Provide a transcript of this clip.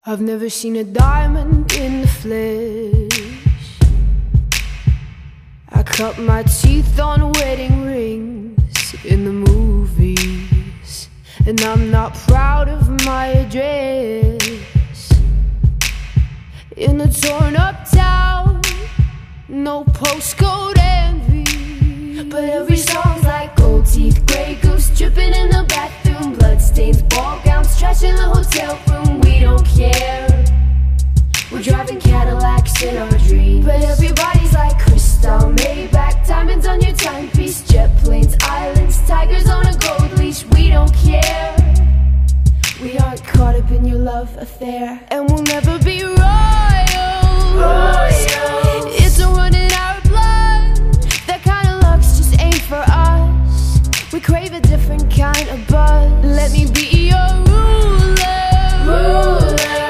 I've never seen a diamond in the flesh. I cut my teeth on wedding rings in the movies, and I'm not proud of my address. In a torn up town, no postcode envy, but every song's like gold teeth, grey goose dripping in the bathroom, bloodstains, ball gowns, trash in the hotel room. We don't care, we're driving Cadillacs in our dreams, but everybody's like crystal, Maybach, diamonds on your timepiece, jet planes, islands, tigers on a gold leash. We don't care, we aren't caught up in your love affair, and we'll never be royals. It's a run in our blood, that kind of luck's just ain't for us. We crave a different kind of buzz. Let me be